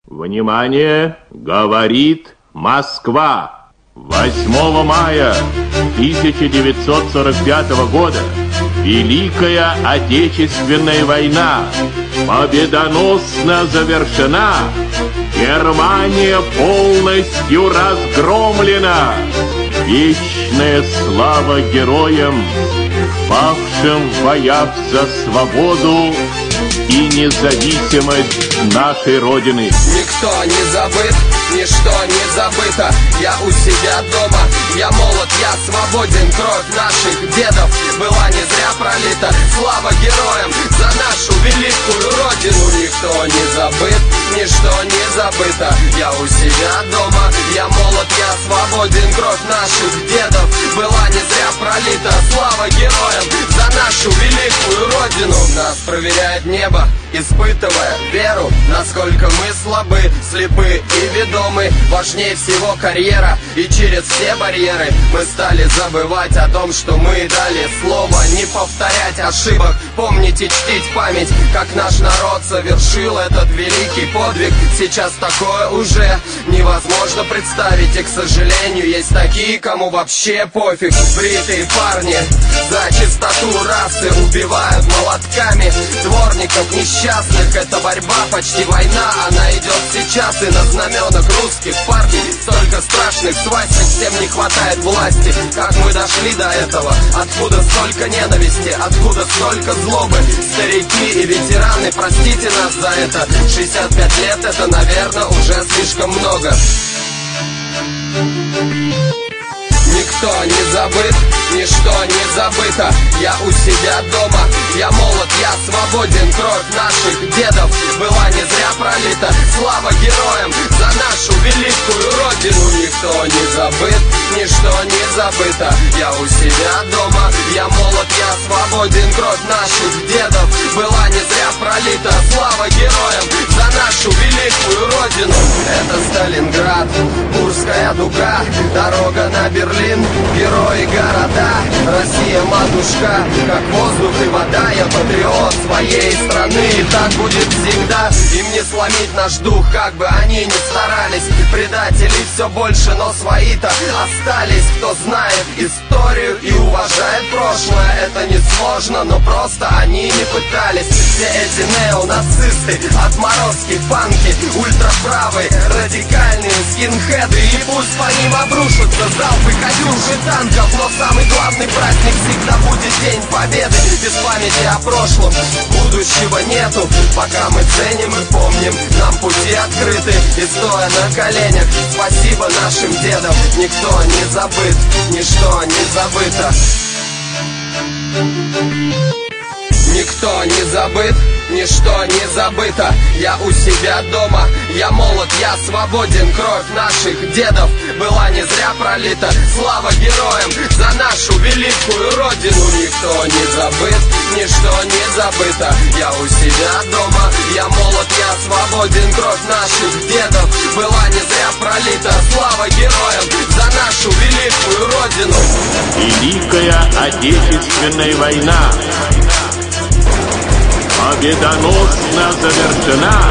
Внимание! Говорит Москва! 8 мая 1945 года Великая Отечественная война победоносно завершена. Германия полностью разгромлена. Вечная слава героям, павшим в боях за свободу и независимость нашей Родины. Никто не забыт, ничто не забыто. Я у себя дома, я молод, я свободен. Кровь наших дедов была не зря пролита. Слава героям за нашу великую Родину. Никто не забыт, ничто не забыто. Я у себя дома, я молод, я свободен. Кровь наших дедов была не зря пролита. Слава героям за нашу великую Родину. Нас проверяет небо, испытывая веру, насколько мы слабы, слепы и ведомы. Важнее всего карьера, и через все барьеры мы стали забывать о том, что мы дали слово не повторять ошибок, помнить и чтить память, как наш народ совершил этот великий подвиг. Сейчас такое уже невозможно представить, и, к сожалению, есть такие, кому вообще пофиг. Бритые парни за чистоту расы убивают молотками дворников несчастных. Это борьба, почти война, она идет сейчас. И на знаменах русских партий столько страшных свастик. Всем не хватает власти. Как мы дошли до этого? Откуда столько ненависти? Откуда столько злобы? Старики и ветераны, простите нас за это. 65 лет, это, наверное, уже слишком много. Никто не забыт, ничто не забыто. Я у себя дома, я молод, я свободен. Кровь наших дедов была не зря пролита. Слава героям за нашу великую Родину. Никто не забыт, ничто не забыто. Я у себя дома, я молод, я свободен. Кровь наших дедов была не зря пролита. Слава героям за нашу великую Родину. Это Сталинград, Курская дуга, дорога на Берлин, герои города. Россия матушка, как воздух и вода. Я патриот своей страны, и так будет всегда. Им не сломить наш дух, как бы они ни старались. Предателей все больше, но свои-то остались. Кто знает историю и уважает прошлое, это несложно, но просто они не пытались. Все эти неонацисты, отморозки, панки, ультраправые, радикальные скинхеды. И пусть по ним обрушатся залпы катюш и танков, но самый главный праздник всегда будет День Победы. Без памяти о прошлом будущего нету. Пока мы ценим и помним, нам пути открыты. И стоя на коленях, спасибо нашим дедам. Никто не забыт, ничто не забыто. Никто не забыт, ничто не забыто. Я у себя дома, я молод, я свободен. Кровь наших дедов была не зря пролита. Слава героям за нашу великую Родину. Никто не забыт, ничто не забыто. Я у себя дома, я молод, я свободен. Кровь наших дедов была не зря пролита. Слава героям за нашу великую Родину. Великая Отечественная война победоносно завершена.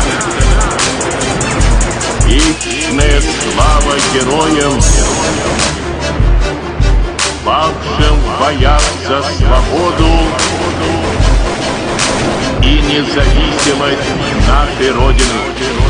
Вечная слава героям, павшим в боях за свободу и независимость нашей Родины.